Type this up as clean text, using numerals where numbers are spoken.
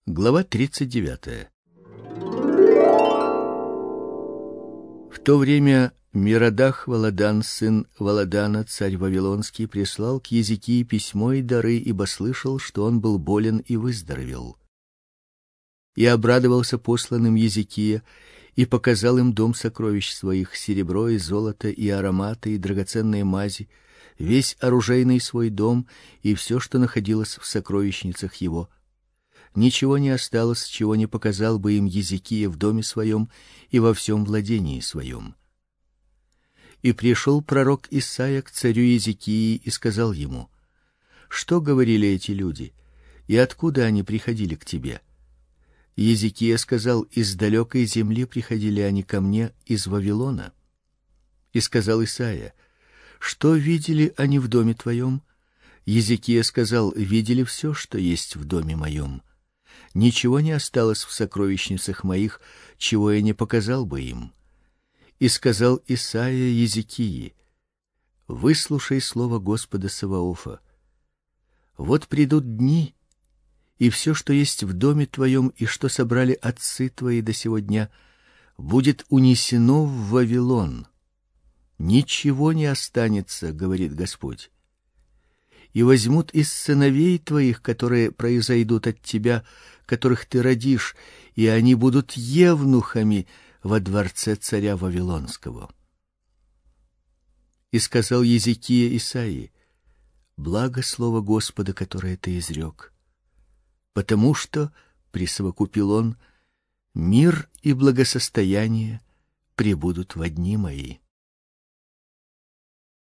Глава 39. В то время Мирадах Валадан, сын Валадана, царь Вавилонский, прислал к Езекии письмо и дары, ибо слышал, что он был болен и выздоровел. И обрадовался посланным Езекия, и показал им дом сокровищ своих, серебро и золото, и ароматы, и драгоценные мази, весь оружейный свой дом, и все, что находилось в сокровищницах его. Ничего не осталось, чего не показал бы им Езекия в доме своем и во всем владении своем. И пришел пророк Исаия к царю Езекии и сказал ему: что говорили эти люди, и откуда они приходили к тебе? Езекия сказал: из далекой земли приходили они ко мне, из Вавилона. И сказал Исаия: что видели они в доме твоем? Езекия сказал: видели все, что есть в доме моем. Ничего не осталось в сокровищницах моих, чего я не показал бы им. И сказал Исаия Езекии: выслушай слово Господа Саваофа. Вот придут дни, и все, что есть в доме твоем и что собрали отцы твои до сего дня, будет унесено в Вавилон. Ничего не останется, говорит Господь. И возьмут из сыновей твоих, которые произойдут от тебя, которых ты родишь, и они будут евнухами во дворце царя Вавилонского. И сказал Езекия Исаии: благо слово Господа, которое ты изрек. Потому что, присовокупил он, мир и благосостояние пребудут во дни мои.